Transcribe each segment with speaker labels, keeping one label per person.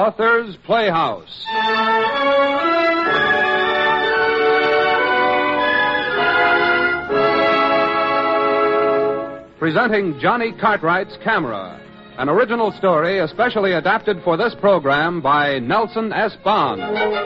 Speaker 1: Author's Playhouse. Presenting Johnny Cartwright's Camera, an original story especially adapted for this program by Nelson S. Bond.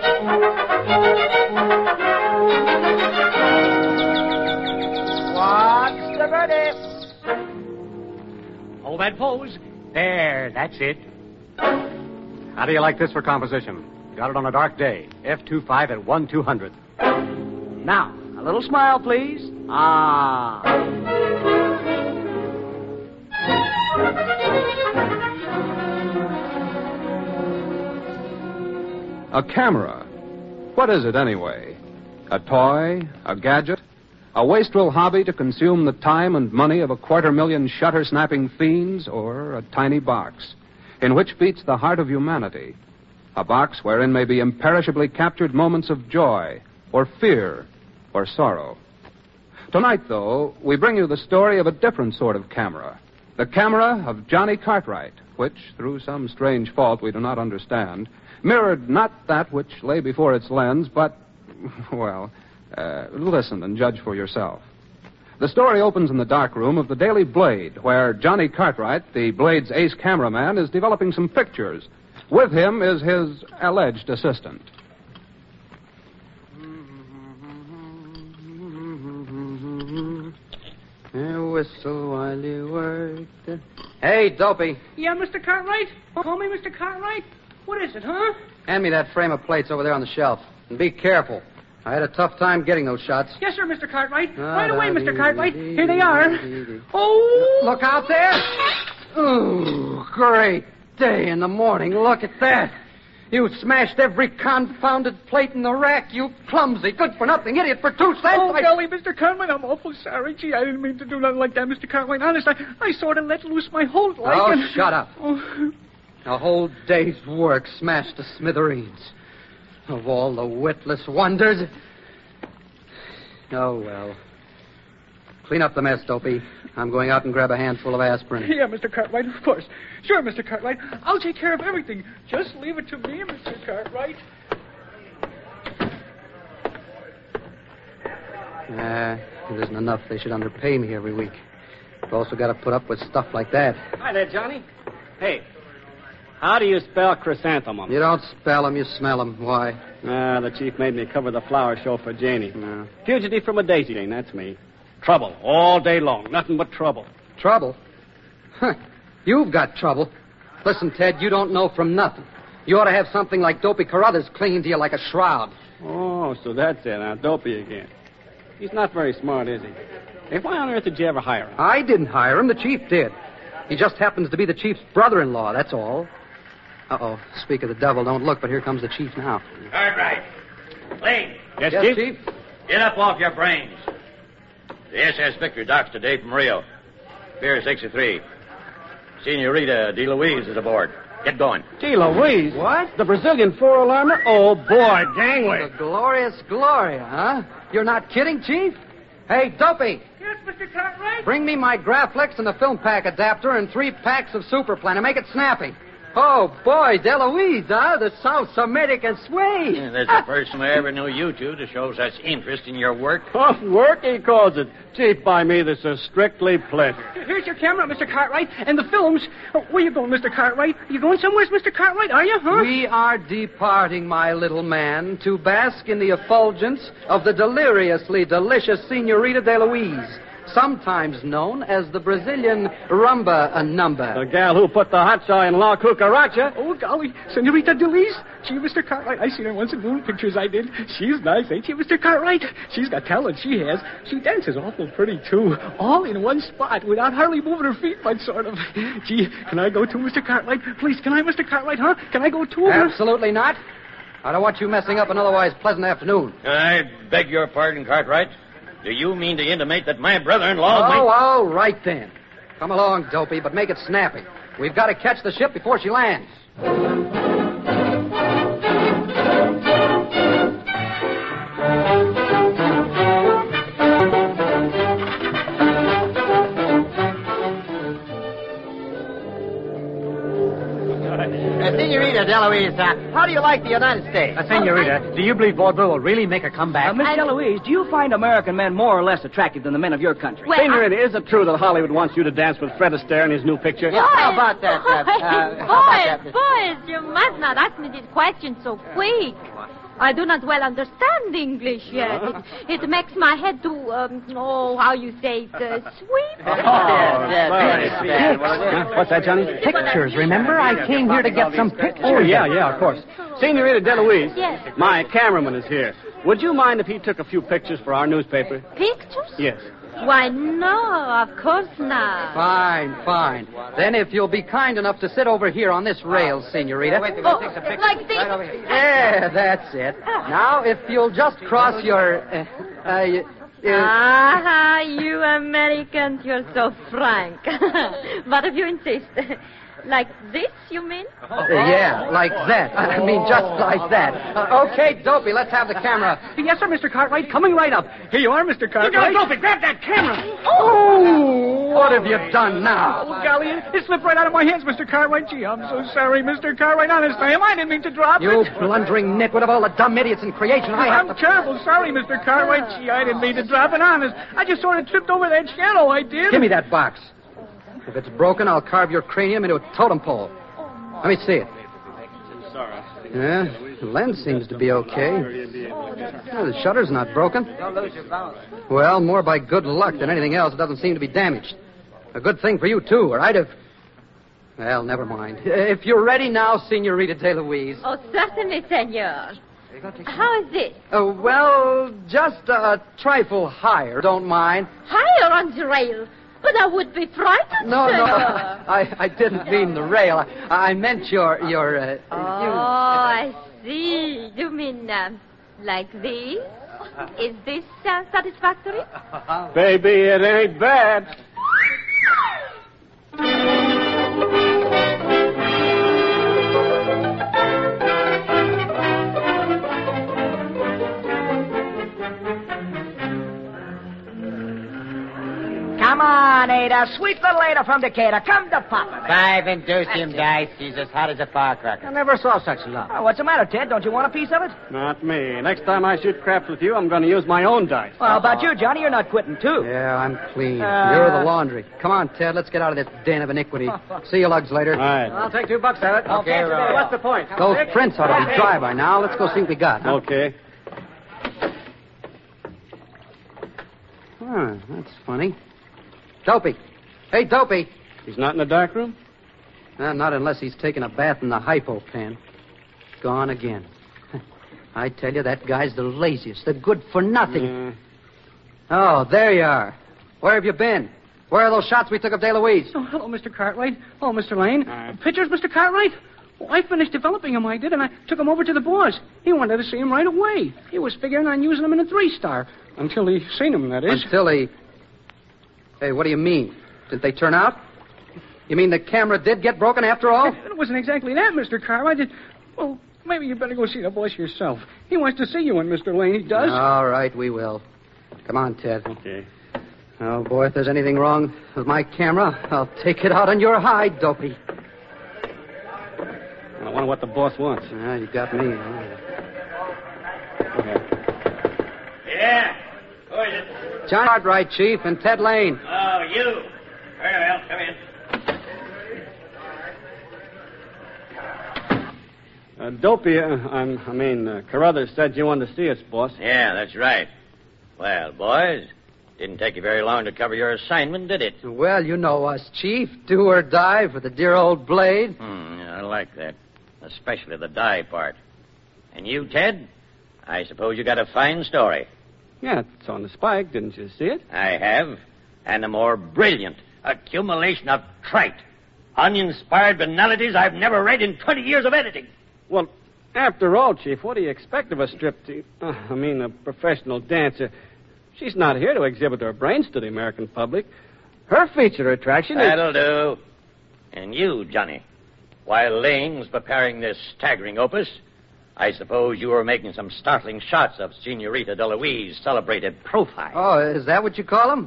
Speaker 2: What's the verdict? Hold that pose. There, that's it.
Speaker 3: How do you like this for composition? Got it on a dark day. F25 at 1/200.
Speaker 2: Now, a little smile, please. Ah.
Speaker 1: A camera. What is it anyway? A toy? A gadget? A wastrel hobby to consume the time and money of 250,000 shutter-snapping fiends? Or a tiny box in which beats the heart of humanity? A box wherein may be imperishably captured moments of joy, or fear, or sorrow. Tonight, though, we bring you the story of a different sort of camera. The camera of Johnny Cartwright, which, through some strange fault we do not understand, mirrored not that which lay before its lens, but, well, listen and judge for yourself. The story opens in the darkroom of the Daily Blade, where Johnny Cartwright, the Blade's ace cameraman, is developing some pictures. With him is his alleged assistant.
Speaker 4: Whistle while you work. Hey, Dopey.
Speaker 5: Yeah, Mr. Cartwright? Call me Mr. Cartwright? What is it, huh?
Speaker 4: Hand me that frame of plates over there on the shelf. And be careful. I had a tough time getting those shots.
Speaker 5: Yes, sir, Mr. Cartwright. Right away, Mr. Cartwright. Here they are. Oh!
Speaker 4: Look out there. Ooh, great day in the morning. Look at that. You smashed every confounded plate in the rack, you clumsy, good-for-nothing idiot for 2 cents.
Speaker 5: Oh, golly, Mr. Cartwright, I'm awful sorry. Gee, I didn't mean to do nothing like that, Mr. Cartwright. Honest, I sort of let loose my hold like...
Speaker 4: Oh, shut up. Oh. A whole day's work smashed to smithereens. Of all the witless wonders. Oh, well. Clean up the mess, Dopey. I'm going out and grab a handful of aspirin.
Speaker 5: Yeah, Mr. Cartwright, of course. Sure, Mr. Cartwright. I'll take care of everything. Just leave it to me, Mr. Cartwright.
Speaker 4: It isn't enough. They should underpay me every week. I've also got to put up with stuff like that.
Speaker 3: Hi there, Johnny. Hey, how do you spell chrysanthemum?
Speaker 4: You don't spell them, you smell them. Why?
Speaker 3: The chief made me cover the flower show for Janie.
Speaker 4: No.
Speaker 3: Fugitive from a daisy chain, that's me. Trouble all day long. Nothing but trouble.
Speaker 4: Trouble? Huh. You've got trouble. Listen, Ted, you don't know from nothing. You ought to have something like Dopey Carruthers clinging to you like a shroud.
Speaker 3: Oh, so that's it, huh? Dopey again. He's not very smart, is he? Hey, why on earth did you ever hire him?
Speaker 4: I didn't hire him. The chief did. He just happens to be the chief's brother-in-law, that's all. Uh-oh. Speak of the devil, don't look, but here comes the chief now.
Speaker 6: Cartwright. Lane.
Speaker 3: Yes,
Speaker 4: Chief?
Speaker 6: Get up off your brains. The SS Victor docks today from Rio. Pier 63. Senorita De Luise is aboard. Get going.
Speaker 3: Gee, Louise.
Speaker 4: What?
Speaker 3: The Brazilian four-alarmer? Oh, boy, gangway.
Speaker 4: The glorious Gloria, huh? You're not kidding, Chief? Hey, Dopey,
Speaker 5: Yes, Mr. Cartwright?
Speaker 4: bring me my Graflex and the film pack adapter and 3 packs of Super Plan and make it snappy. Oh, boy, DeLuise, huh? The South American sway.
Speaker 6: Yeah, that's the first time I ever knew you two to show such interest in your work.
Speaker 3: Oh, work, he calls it. Chief, by me, this is strictly pleasure.
Speaker 5: Here's your camera, Mr. Cartwright, and the films. Oh, where you going, Mr. Cartwright? You going somewhere, Mr. Cartwright, are you, huh?
Speaker 4: We are departing, my little man, to bask in the effulgence of the deliriously delicious Senorita De Luise, sometimes known as the Brazilian rumba number.
Speaker 3: The gal who put the hot saw in La Cucaracha.
Speaker 5: Oh, golly, Senorita Delise. Gee, Mr. Cartwright, I seen her once in moon pictures I did. She's nice, ain't she, Mr. Cartwright? She's got talent, she has. She dances awful pretty, too. All in one spot, without hardly moving her feet much, sort of. Gee, can I go too, Mr. Cartwright? Please, can I, Mr. Cartwright, huh? Can I go too?
Speaker 4: Absolutely not. I don't want you messing up an otherwise pleasant afternoon.
Speaker 6: I beg your pardon, Cartwright. Do you mean to intimate that my brother-in-law...
Speaker 4: Oh, all right then. Come along, Dopey, but make it snappy. We've got to catch the ship before she lands.
Speaker 2: Senorita DeLuise, how do you like the United States?
Speaker 7: Senorita, do you believe vaudeville will really make a comeback?
Speaker 8: Miss DeLuise, do you find American men more or less attractive than the men of your country?
Speaker 9: Well,
Speaker 3: Senorita, is it true that Hollywood wants you to dance with Fred Astaire in his new picture?
Speaker 2: Yeah, how about that?
Speaker 9: Boys, you must not ask me this question so quick. I do not well understand English yet. It makes my head do, how you say it, sweep.
Speaker 3: What's that, Johnny?
Speaker 7: Pictures, remember? I came here to get some pictures.
Speaker 3: Oh, yeah, of course. Senorita DeLuise.
Speaker 9: Yes.
Speaker 3: My cameraman is here. Would you mind if he took a few pictures for our newspaper?
Speaker 9: Pictures?
Speaker 3: Yes.
Speaker 9: Why, no, of course not.
Speaker 4: Fine. Then if you'll be kind enough to sit over here on this rail, Senorita.
Speaker 9: Like this?
Speaker 4: Yeah, that's it. Now, if you'll just cross your...
Speaker 9: You Americans, you're so frank. But if you insist. Like this, you mean?
Speaker 4: Yeah, like that. I mean, just like that. Okay, Dopey, let's have the camera.
Speaker 5: Yes, sir, Mr. Cartwright. Coming right up. Here you are, Mr. Cartwright.
Speaker 2: Dopey, grab that camera.
Speaker 4: Oh! What have you done now?
Speaker 5: Oh, golly, it slipped right out of my hands, Mr. Cartwright. Gee, I'm so sorry, Mr. Cartwright. Honest, I am. I didn't mean to drop
Speaker 4: You
Speaker 5: it.
Speaker 4: blundering nitwit of all the dumb idiots in creation.
Speaker 5: I'm terrible sorry, Mr. Cartwright. Gee, I didn't mean to drop it, honest. I just sort of tripped over that channel, I did.
Speaker 4: Give me that box. If it's broken, I'll carve your cranium into a totem pole. Let me see it.
Speaker 3: Sorry.
Speaker 4: Yeah, the lens seems to be okay. The shutter's not broken.
Speaker 2: Don't lose your balance.
Speaker 4: Well, more by good luck than anything else. It doesn't seem to be damaged. A good thing for you, too, or I'd have... Well, never mind. If you're ready now, Senorita DeLuise.
Speaker 9: Oh, certainly, senor. How is this?
Speaker 4: Well, just a trifle higher. Don't mind.
Speaker 9: Higher on the rail. But I would be frightened,
Speaker 4: No,
Speaker 9: senor.
Speaker 4: I didn't mean the rail. I meant your
Speaker 9: I see. You mean like this? Is this satisfactory?
Speaker 3: Baby, it ain't bad.
Speaker 8: Come on, Ada. Sweet little Ada from Decatur. Come to Papa.
Speaker 2: I've induced him, Dice. He's as hot as a firecracker.
Speaker 7: I never saw such luck.
Speaker 8: Oh, what's the matter, Ted? Don't you want a piece of it?
Speaker 3: Not me. Next time I shoot craps with you, I'm going to use my own dice.
Speaker 8: Well, how about you, Johnny? You're not quitting, too.
Speaker 4: Yeah, I'm clean. You're the laundry. Come on, Ted. Let's get out of this den of iniquity. See you lugs later.
Speaker 3: All right.
Speaker 7: I'll take $2 at it.
Speaker 2: Okay, Roy.
Speaker 7: What's the point?
Speaker 4: Those prints ought to be dry by now. Let's go see what we got. Huh?
Speaker 3: Okay.
Speaker 4: That's funny. Dopey. Hey, Dopey.
Speaker 3: He's not in the dark room?
Speaker 4: Not unless he's taken a bath in the hypo pen. Gone again. I tell you, that guy's the laziest, the good for nothing. Oh, there you are. Where have you been? Where are those shots we took of DeLuise?
Speaker 5: Oh, hello, Mr. Cartwright. Oh, Mr. Lane. Pictures, Mr. Cartwright? Well, I finished developing them, I did, and I took them over to the boss. He wanted to see them right away. He was figuring on using them in a 3-star. Until he seen them, that is.
Speaker 4: Until he... Hey, what do you mean? Did they turn out? You mean the camera did get broken after all?
Speaker 5: It wasn't exactly that, Mr. Cartwright. Well, maybe you better go see the boss yourself. He wants to see you and Mr. Lane, he does.
Speaker 4: All right, we will. Come on, Ted.
Speaker 3: Okay.
Speaker 4: Oh, boy, if there's anything wrong with my camera, I'll take it out on your hide, Dopey.
Speaker 3: I wonder what the boss wants.
Speaker 4: You got me.
Speaker 6: Yeah. Who is it?
Speaker 4: John Cartwright, Chief, and Ted Lane.
Speaker 6: Oh, you. Very well. Come in.
Speaker 3: Dopey, Carruthers said you wanted to see us, boss.
Speaker 6: Yeah, that's right. Well, boys, didn't take you very long to cover your assignment, did it?
Speaker 4: Well, you know us, Chief. Do or die for the dear old blade.
Speaker 6: I like that. Especially the die part. And you, Ted? I suppose you got a fine story.
Speaker 3: Yeah, it's on the spike. Didn't you see it?
Speaker 6: I have. And a more brilliant accumulation of trite, uninspired banalities I've never read in 20 years of editing.
Speaker 3: Well, after all, Chief, what do you expect of a a professional dancer? She's not here to exhibit her brains to the American public. Her feature attraction is...
Speaker 6: That'll do. And you, Johnny, while Lane was preparing this staggering opus, I suppose you were making some startling shots of Senorita DeLuise's celebrated profile.
Speaker 4: Oh, is that what you call them?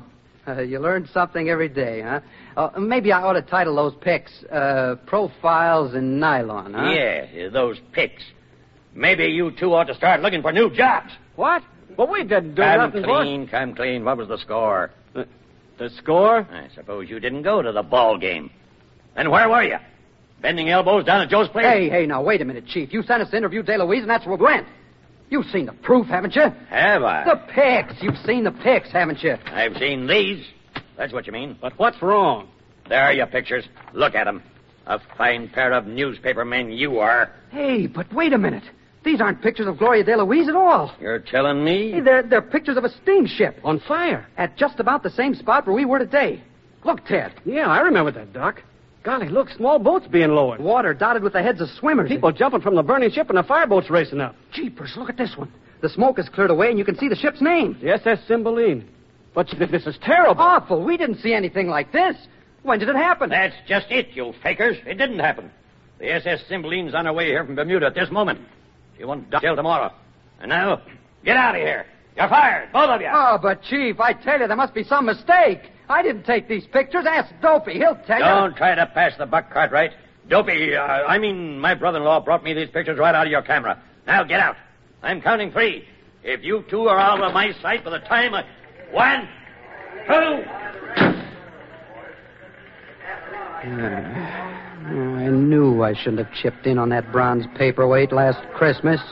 Speaker 4: You learn something every day, huh? Maybe I ought to title those pics, Profiles in Nylon, huh?
Speaker 6: Yeah, those pics. Maybe you two ought to start looking for new jobs.
Speaker 3: What? Well, we didn't do
Speaker 6: Come
Speaker 3: nothing,
Speaker 6: clean, come clean. What was the score?
Speaker 3: The score?
Speaker 6: I suppose you didn't go to the ball game. Then where were you? Bending elbows down at Joe's place?
Speaker 4: Hey, now, wait a minute, Chief. You sent us to interview DeLuise, and that's where we went. You've seen the proof, haven't you?
Speaker 6: Have I?
Speaker 4: The pics. You've seen the pics, haven't you?
Speaker 6: I've seen these. That's what you mean.
Speaker 3: But what's wrong?
Speaker 6: There are your pictures. Look at them. A fine pair of newspaper men you are.
Speaker 4: Hey, but wait a minute. These aren't pictures of Gloria DeLuise at all.
Speaker 6: You're telling me?
Speaker 4: Hey, they're pictures of a steamship.
Speaker 3: On fire.
Speaker 4: At just about the same spot where we were today. Look, Ted.
Speaker 3: Yeah, I remember that, Doc. Golly, look, small boats being lowered.
Speaker 4: Water dotted with the heads of swimmers.
Speaker 3: People jumping from the burning ship and the fireboats racing up.
Speaker 4: Jeepers, look at this one. The smoke has cleared away, and you can see the ship's name.
Speaker 3: The SS Cymbeline. But this is terrible.
Speaker 4: Awful. We didn't see anything like this. When did it happen?
Speaker 6: That's just it, you fakers. It didn't happen. The SS Cymbeline's on her way here from Bermuda at this moment. She won't dock till tomorrow. And now, get out of here. You're fired, both of you.
Speaker 4: Oh, but, Chief, I tell you, there must be some mistake. I didn't take these pictures. Ask Dopey. He'll tell you.
Speaker 6: Don't try to pass the buck, Cartwright. Dopey, my brother-in-law brought me these pictures right out of your camera. Now, get out. I'm counting 3. If you two are out of my sight by the time I... 1, 2...
Speaker 4: I knew I shouldn't have chipped in on that bronze paperweight last Christmas.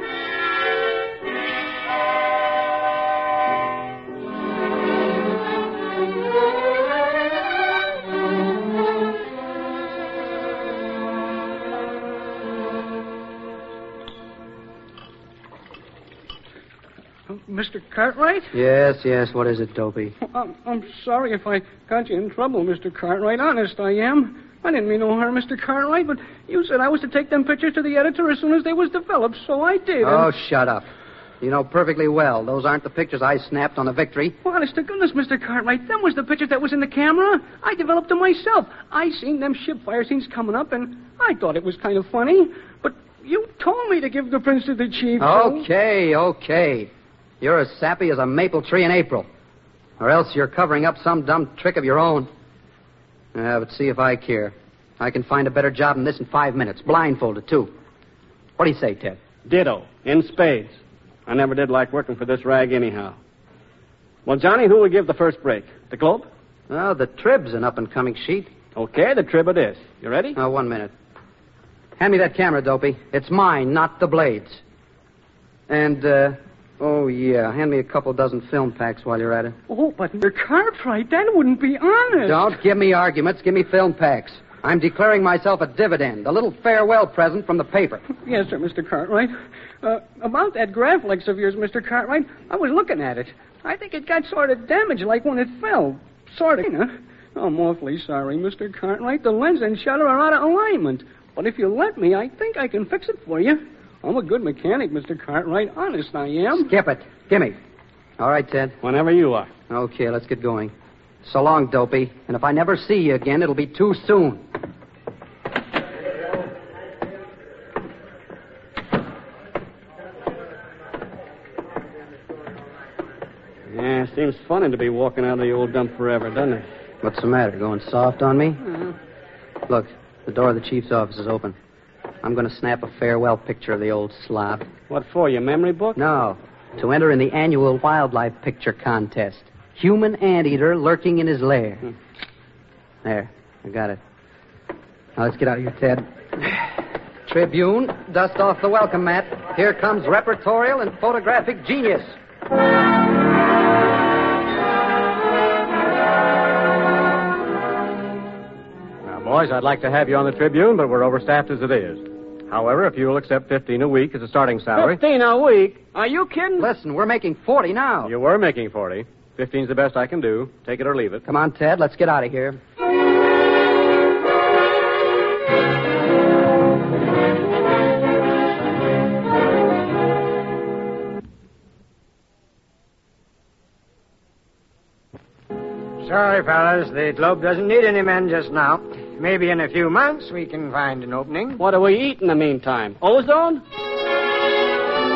Speaker 5: Mr. Cartwright?
Speaker 4: Yes, what is it, Dopey?
Speaker 5: I'm sorry if I got you in trouble, Mr. Cartwright. Honest, I am. I didn't mean no harm, Mr. Cartwright, but you said I was to take them pictures to the editor as soon as they was developed, so I did.
Speaker 4: Oh, shut up. You know perfectly well those aren't the pictures I snapped on the Victory.
Speaker 5: Well, honest to goodness, Mr. Cartwright, them was the pictures that was in the camera. I developed them myself. I seen them ship fire scenes coming up, and I thought it was kind of funny. But you told me to give the prints to the chief.
Speaker 4: Okay. You're as sappy as a maple tree in April. Or else you're covering up some dumb trick of your own. But see if I care. I can find a better job than this in 5 minutes. Blindfolded, too. What do you say, Ted?
Speaker 3: Ditto. In spades. I never did like working for this rag anyhow. Well, Johnny, who will give the first break? The Globe?
Speaker 4: Oh, the Trib's an up-and-coming sheet.
Speaker 3: Okay, the Trib it is. You ready?
Speaker 4: Oh, 1 minute. Hand me that camera, Dopey. It's mine, not the Blade's. And, hand me a couple dozen film packs while you're at it.
Speaker 5: Oh, but Mr. Cartwright, that wouldn't be honest.
Speaker 4: Don't give me arguments. Give me film packs. I'm declaring myself a dividend, a little farewell present from the paper.
Speaker 5: Yes, sir, Mr. Cartwright. About that Graflex of yours, Mr. Cartwright, I was looking at it. I think it got sort of damaged like when it fell. Sort of, huh? I'm awfully sorry, Mr. Cartwright. The lens and shutter are out of alignment. But if you let me, I think I can fix it for you. I'm a good mechanic, Mr. Cartwright. Honest, I am.
Speaker 4: Skip it. Gimme. All right, Ted.
Speaker 3: Whenever you are.
Speaker 4: Okay, let's get going. So long, Dopey. And if I never see you again, it'll be too soon.
Speaker 3: Yeah, seems funny to be walking out of the old dump forever, doesn't it?
Speaker 4: What's the matter? Going soft on me? Look, the door of the chief's office is open. I'm going to snap a farewell picture of the old slob.
Speaker 3: What for, your memory book?
Speaker 4: No, to enter in the annual wildlife picture contest. Human anteater lurking in his lair. There, I got it. Now let's get out of here, Ted. Tribune, dust off the welcome mat. Here comes repertorial and photographic genius.
Speaker 10: Now, boys, I'd like to have you on the Tribune, but we're overstaffed as it is. However, if you'll accept $15 a week as a starting salary...
Speaker 3: $15 a week? Are you kidding?
Speaker 4: Listen, we're making 40 now.
Speaker 10: You were making 40. 15's the best I can do. Take it or leave it.
Speaker 4: Come on, Ted, let's get out of here.
Speaker 11: Sorry, fellas. The Globe doesn't need any men just now. Maybe in a few months we can find an opening.
Speaker 3: What do we eat in the meantime? Ozone?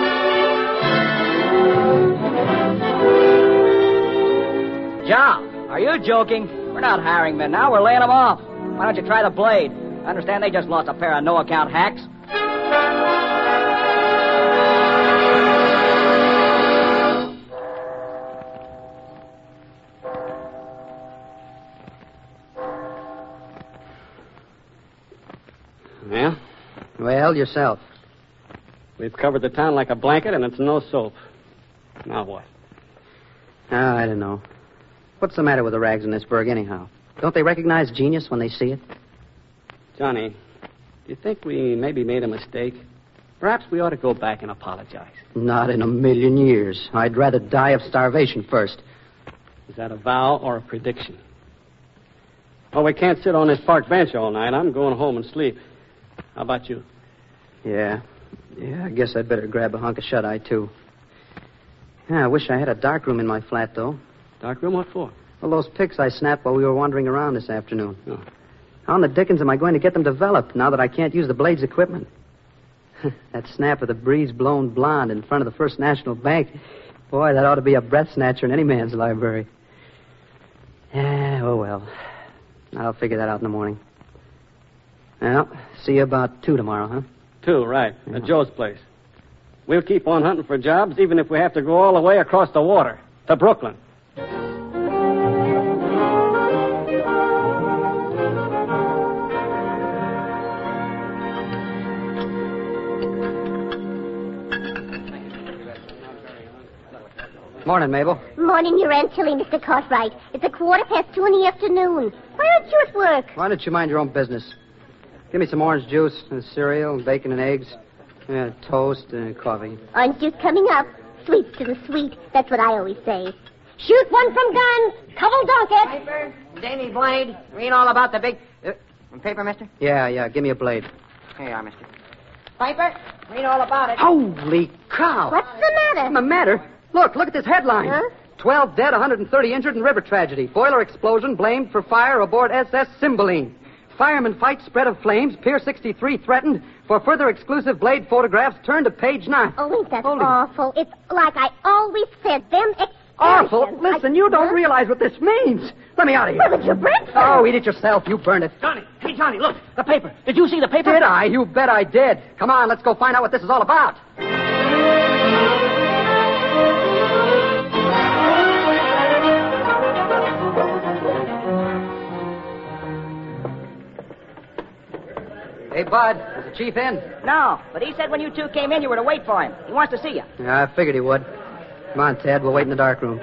Speaker 11: Job.
Speaker 12: Are you joking? We're not hiring men now. We're laying them off. Why don't you try the Blade? I understand they just lost a pair of no-account hacks.
Speaker 3: Yeah?
Speaker 4: Well, yourself.
Speaker 3: We've covered the town like a blanket, and it's no soap. Now what?
Speaker 4: I don't know. What's the matter with the rags in this burg, anyhow? Don't they recognize genius when they see it?
Speaker 3: Johnny, do you think we maybe made a mistake? Perhaps we ought to go back and apologize.
Speaker 4: Not in a million years. I'd rather die of starvation first.
Speaker 3: Is that a vow or a prediction? Well, we can't sit on this park bench all night. I'm going home and sleep. How about you?
Speaker 4: Yeah, I guess I'd better grab a hunk of shut-eye, too. Yeah, I wish I had a darkroom in my flat, though.
Speaker 3: Darkroom? What for?
Speaker 4: Well, those pics I snapped while we were wandering around this afternoon.
Speaker 3: Oh.
Speaker 4: How in the dickens am I going to get them developed now that I can't use the Blade's equipment? That snap of the breeze-blown blonde in front of the First National Bank. Boy, that ought to be a breath snatcher in any man's library. Yeah, oh, well. I'll figure that out in the morning. Well, see you about 2 tomorrow, huh?
Speaker 3: 2, right. At Joe's place. We'll keep on hunting for jobs, even if we have to go all the way across the water to Brooklyn.
Speaker 4: Morning, Mabel.
Speaker 13: Morning, Your Aunt Tilly, Mr. Cartwright. It's 2:15 in the afternoon. Why aren't you at work?
Speaker 4: Why don't you mind your own business? Give me some orange juice, and cereal, bacon and eggs, toast, and coffee.
Speaker 13: Orange juice coming up. Sweet to the sweet. That's what I always say. Shoot one from guns. Couple donkets.
Speaker 8: Piper, Danny Blade. Read all about the big... paper, mister?
Speaker 4: Yeah, give me a blade.
Speaker 8: Here you are, mister. Piper, read all about it.
Speaker 4: Holy cow!
Speaker 13: What's the matter?
Speaker 4: What's the matter? Look at this headline.
Speaker 13: Huh?
Speaker 4: 12 dead, 130 injured in river tragedy. Boiler explosion blamed for fire aboard SS Cymbeline. Fireman fight, spread of flames. Pier 63 threatened. For further exclusive Blade photographs, turn to page 9.
Speaker 13: Oh, ain't that awful? It's like I always said, them
Speaker 4: Awful? Listen, you don't realize what this means. Let me out of here.
Speaker 13: Well, it's your breakfast.
Speaker 4: Oh, eat it yourself. You burn it.
Speaker 12: Johnny! Hey, Johnny, look. The paper. Did you see the paper?
Speaker 4: Did I? You bet I did. Come on, let's go find out what this is all about. Hey, Bud, is the chief in?
Speaker 12: No, but he said when you two came in, you were to wait for him. He wants to see you.
Speaker 4: Yeah, I figured he would. Come on, Ted, we'll wait in the dark room.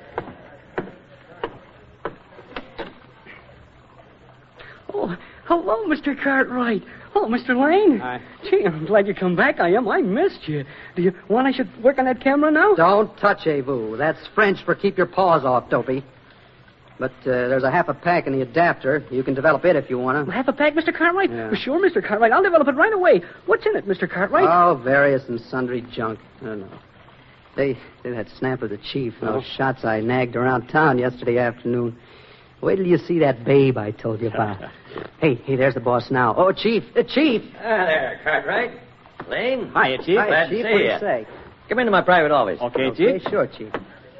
Speaker 5: Oh, hello, Mr. Cartwright. Oh, Mr. Lane.
Speaker 3: Hi.
Speaker 5: Gee, I'm glad you come back. I am. I missed you. Do you want I should work on that camera now?
Speaker 4: Don't touch-a-vous. That's French for keep your paws off, Dopey. But there's a half a pack in the adapter. You can develop it if you want to.
Speaker 5: Half a pack, Mr. Cartwright?
Speaker 4: Yeah.
Speaker 5: Well, sure, Mr. Cartwright. I'll develop it right away. What's in it, Mr. Cartwright?
Speaker 4: Oh, various and sundry junk. I don't know. They that snap of the chief and those shots I nagged around town yesterday afternoon. Wait till you see that babe I told you about. Hey, there's the boss now. Oh, Chief. Chief.
Speaker 6: There, Cartwright. Lane.
Speaker 3: Hiya, Chief.
Speaker 6: Glad
Speaker 4: Chief,
Speaker 6: to see
Speaker 4: what do
Speaker 6: you.
Speaker 4: you say?
Speaker 6: Come into my private office.
Speaker 3: Okay, Chief.
Speaker 4: Sure, Chief.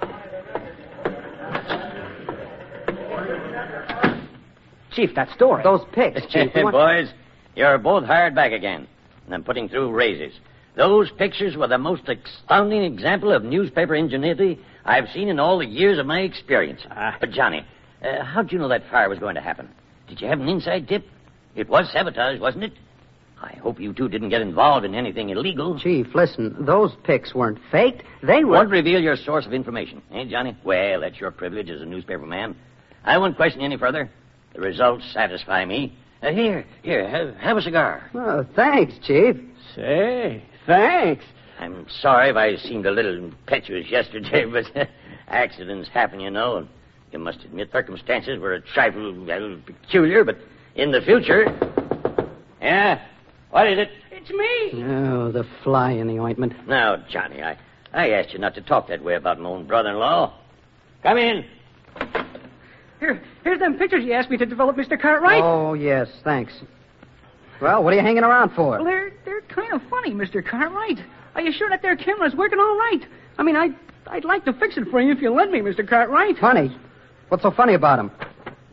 Speaker 12: Chief, that story.
Speaker 4: Those pics, Chief.
Speaker 6: Boys, you're both hired back again. And I'm putting through raises. Those pictures were the most astounding example of newspaper ingenuity I've seen in all the years of my experience. But, Johnny, how'd you know that fire was going to happen? Did you have an inside tip? It was sabotage, wasn't it? I hope you two didn't get involved in anything illegal.
Speaker 4: Chief, listen, those pics weren't faked. They were...
Speaker 6: Won't reveal your source of information, eh, Johnny? Well, that's your privilege as a newspaper man. I won't question you any further. The results satisfy me. Here, have a cigar.
Speaker 4: Oh, thanks, Chief.
Speaker 3: Say, thanks.
Speaker 6: I'm sorry if I seemed a little impetuous yesterday, but accidents happen, you know. And you must admit circumstances were a trifle peculiar, but in the future... Yeah? What is it?
Speaker 5: It's me.
Speaker 4: Oh, the fly in the ointment.
Speaker 6: Now, Johnny, I asked you not to talk that way about my own brother-in-law. Come in.
Speaker 5: Here's them pictures you asked me to develop, Mr. Cartwright.
Speaker 4: Oh, yes, thanks. Well, what are you hanging around for?
Speaker 5: Well, they're kind of funny, Mr. Cartwright. Are you sure that their camera's working all right? I mean, I'd like to fix it for you if you let me, Mr. Cartwright.
Speaker 4: Funny? What's so funny about them?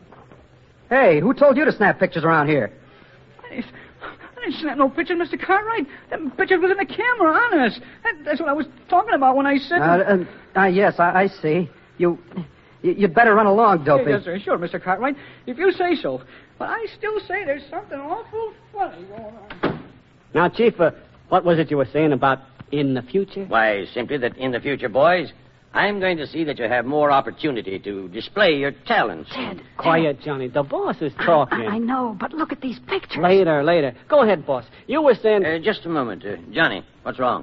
Speaker 4: Hey, who told you to snap pictures around here?
Speaker 5: I didn't snap no pictures, Mr. Cartwright. Them pictures was in the camera, honest. That's what I was talking about when I said...
Speaker 4: Yes, I see. You'd better run along, Dopey.
Speaker 5: Yes, sir, sure, Mr. Cartwright. If you say so. But I still say there's something awful funny going on.
Speaker 3: Now, Chief, what was it you were saying about in the future?
Speaker 6: Why, simply that in the future, boys, I'm going to see that you have more opportunity to display your talents.
Speaker 12: Ted.
Speaker 3: Quiet, Johnny. The boss is talking.
Speaker 12: I know, but look at these pictures.
Speaker 3: Later. Go ahead, boss. You were saying...
Speaker 6: Just a moment. Johnny, what's wrong?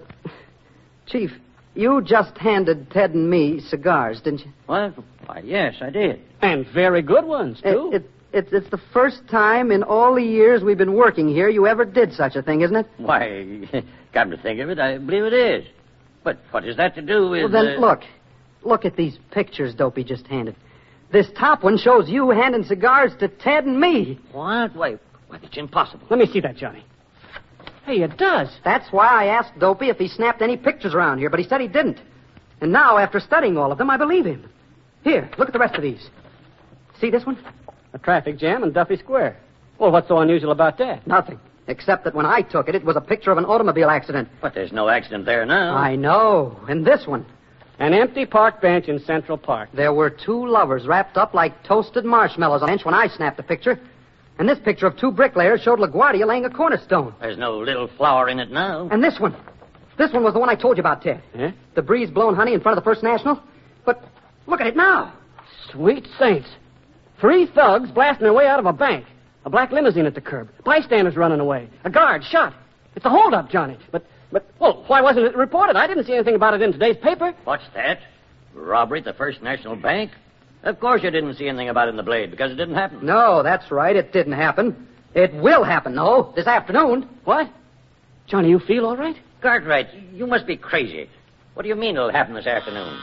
Speaker 4: Chief, you just handed Ted and me cigars, didn't you?
Speaker 6: What? Why, yes, I did.
Speaker 3: And very good ones, too.
Speaker 4: It's the first time in all the years we've been working here you ever did such a thing, isn't it?
Speaker 6: Why, come to think of it, I believe it is. But what has that to do with...
Speaker 4: Well, then, look at these pictures Dopey just handed. This top one shows you handing cigars to Ted and me.
Speaker 6: What? Why, that's impossible.
Speaker 3: Let me see that, Johnny. Hey, it does.
Speaker 4: That's why I asked Dopey if he snapped any pictures around here, but he said he didn't. And now, after studying all of them, I believe him. Here, look at the rest of these. See this one?
Speaker 3: A traffic jam in Duffy Square. Well, what's so unusual about that?
Speaker 4: Nothing. Except that when I took it, it was a picture of an automobile accident.
Speaker 6: But there's no accident there now.
Speaker 4: I know. And this one?
Speaker 3: An empty park bench in Central Park.
Speaker 4: There were two lovers wrapped up like toasted marshmallows on the bench when I snapped the picture. And this picture of two bricklayers showed LaGuardia laying a cornerstone.
Speaker 6: There's no little flower in it now.
Speaker 4: And this one? This one was the one I told you about, Ted.
Speaker 3: Eh?
Speaker 4: The breeze-blown honey in front of the First National. But look at it now.
Speaker 3: Sweet saints. 3 thugs blasting their way out of a bank. A black limousine at the curb. Bystanders running away. A guard shot. It's a holdup, Johnny. But, well, why wasn't it reported? I didn't see anything about it in today's paper.
Speaker 6: What's that? Robbery at the First National Bank? Of course you didn't see anything about it in the Blade, because it didn't happen.
Speaker 4: No, that's right. It didn't happen. It will happen, though, this afternoon.
Speaker 3: What? Johnny, you feel all right?
Speaker 6: Cartwright, you must be crazy. What do you mean it'll happen this afternoon?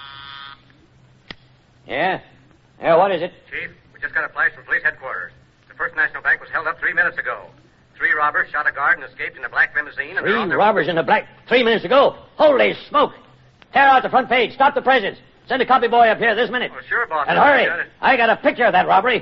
Speaker 6: Yeah? Yeah, what is it?
Speaker 14: Chief, we just got a flash from police headquarters. The First National Bank was held up 3 minutes ago. 3 robbers shot a guard and escaped in a black limousine. And
Speaker 6: 3 robbers in a black... 3 minutes ago? Holy smoke! Tear out the front page. Stop the presses. Send a copy boy up here this minute.
Speaker 14: Oh, sure, boss.
Speaker 6: And hurry. I got a picture of that robbery.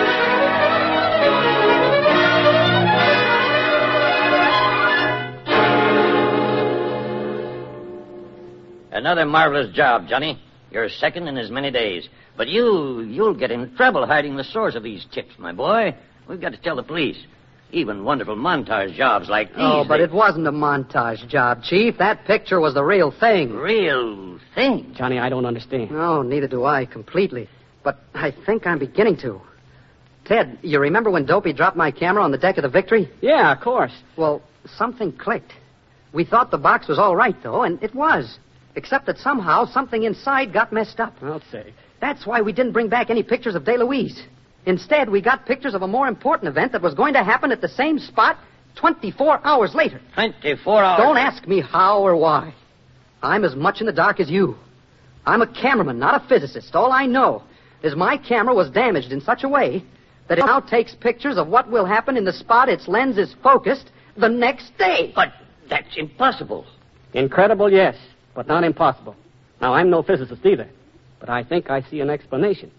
Speaker 6: Another marvelous job, Johnny. You're second in as many days. But you'll get in trouble hiding the source of these tips, my boy. We've got to tell the police. Even wonderful montage jobs like these.
Speaker 4: Oh, but it wasn't a montage job, Chief. That picture was the real thing.
Speaker 6: Real thing?
Speaker 3: Johnny, I don't understand.
Speaker 4: No, neither do I, completely. But I think I'm beginning to. Ted, you remember when Dopey dropped my camera on the deck of the Victory?
Speaker 3: Yeah, of course.
Speaker 4: Well, something clicked. We thought the box was all right, though, and it was. Except that somehow something inside got messed up.
Speaker 3: I'll say.
Speaker 4: That's why we didn't bring back any pictures of DeLuise. Instead, we got pictures of a more important event that was going to happen at the same spot 24 hours later.
Speaker 6: 24 hours?
Speaker 4: Don't ask me how or why. I'm as much in the dark as you. I'm a cameraman, not a physicist. All I know is my camera was damaged in such a way that it now takes pictures of what will happen in the spot its lens is focused the next day.
Speaker 6: But that's impossible.
Speaker 3: Incredible, yes, but not impossible. Now, I'm no physicist either, but I think I see an explanation.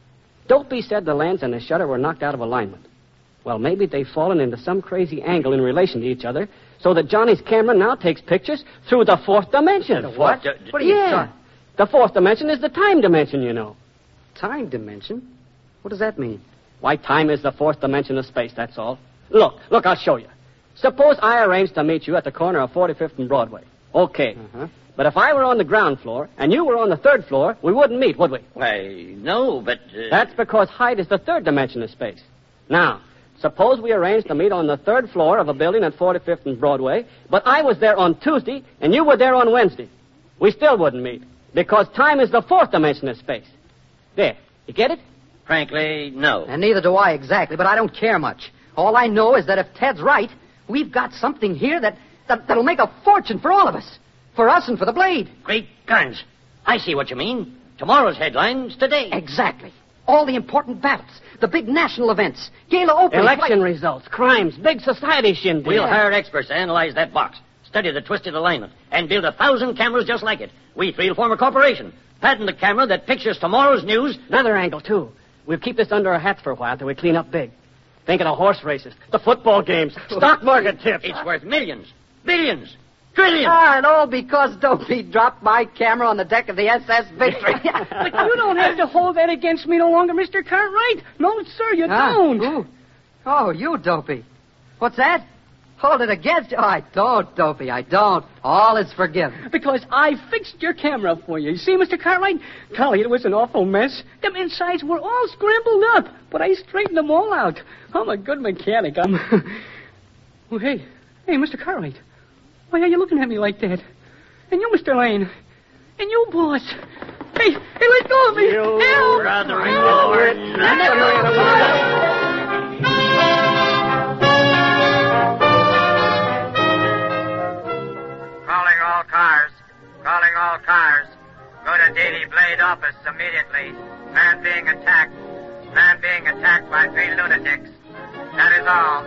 Speaker 3: Dopey said the lens and the shutter were knocked out of alignment. Well, maybe they've fallen into some crazy angle in relation to each other, so that Johnny's camera now takes pictures through the 4th dimension.
Speaker 4: The what? What are you talking?
Speaker 3: The 4th dimension is the time dimension, you know.
Speaker 4: Time dimension? What does that mean?
Speaker 3: Why, time is the 4th dimension of space, that's all. Look, I'll show you. Suppose I arranged to meet you at the corner of 45th and Broadway. Okay.
Speaker 4: Uh-huh.
Speaker 3: But if I were on the ground floor and you were on the 3rd floor, we wouldn't meet, would we?
Speaker 6: Why, no, but...
Speaker 3: That's because height is the 3rd dimension of space. Now, suppose we arranged to meet on the 3rd floor of a building at 45th and Broadway, but I was there on Tuesday and you were there on Wednesday. We still wouldn't meet, because time is the 4th dimension of space. There. You get it?
Speaker 6: Frankly, no.
Speaker 4: And neither do I exactly, but I don't care much. All I know is that if Ted's right, we've got something here that'll make a fortune for all of us. For us and for the Blade.
Speaker 6: Great guns. I see what you mean. Tomorrow's headlines today.
Speaker 4: Exactly. All the important battles, the big national events, gala openings...
Speaker 3: Election results, crimes, big society shindig.
Speaker 6: We'll hire experts to analyze that box, study the twisted alignment, and build 1,000 cameras just like it. We three'll form a corporation. patent the camera that pictures tomorrow's news.
Speaker 3: Another angle, too. We'll keep this under our hats for a while till we clean up big. Think of the horse races, the football games, stock market tips.
Speaker 6: It's worth millions, billions, trillions.
Speaker 4: And all because Dopey dropped my camera on the deck of the SS Victory.
Speaker 5: But you don't have to hold that against me no longer, Mr. Cartwright. No, sir, you don't.
Speaker 4: Ooh. Oh, you, Dopey. What's that? Hold it against you. Oh, I don't, Dopey, I don't. All is forgiven.
Speaker 5: Because I fixed your camera for you. You see, Mr. Cartwright? Golly, it was an awful mess. Them insides were all scrambled up, but I straightened them all out. I'm a good mechanic. Oh, hey, Mr. Cartwright. Why are you looking at me like that? And you, Mr. Lane. And you, boss. Hey, let go of me. Help!
Speaker 6: Brother,
Speaker 14: Calling all cars. Go to Daily Blade office immediately. Man being attacked by 3 lunatics. That is all.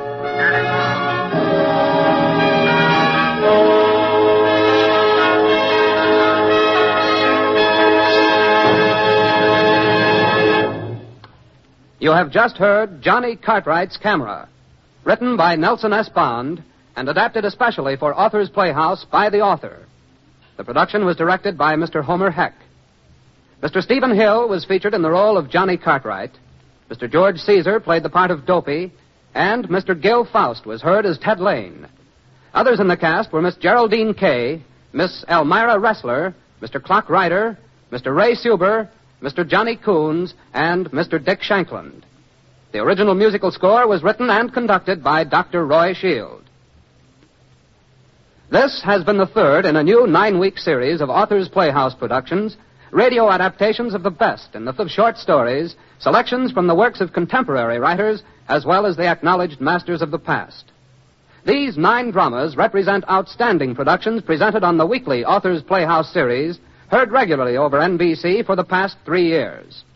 Speaker 1: You have just heard Johnny Cartwright's Camera, written by Nelson S. Bond and adapted especially for Author's Playhouse by the author. The production was directed by Mr. Homer Heck. Mr. Stephen Hill was featured in the role of Johnny Cartwright. Mr. George Caesar played the part of Dopey, and Mr. Gil Faust was heard as Ted Lane. Others in the cast were Miss Geraldine Kay, Miss Elmira Ressler, Mr. Clock Ryder, Mr. Ray Suber, Mr. Johnny Coons, and Mr. Dick Shankland. The original musical score was written and conducted by Dr. Roy Shield. This has been the third in a new 9-week series of Author's Playhouse productions, radio adaptations of the best in the of short stories, selections from the works of contemporary writers, as well as the acknowledged masters of the past. These 9 dramas represent outstanding productions presented on the weekly Author's Playhouse series, heard regularly over NBC for the past 3 years.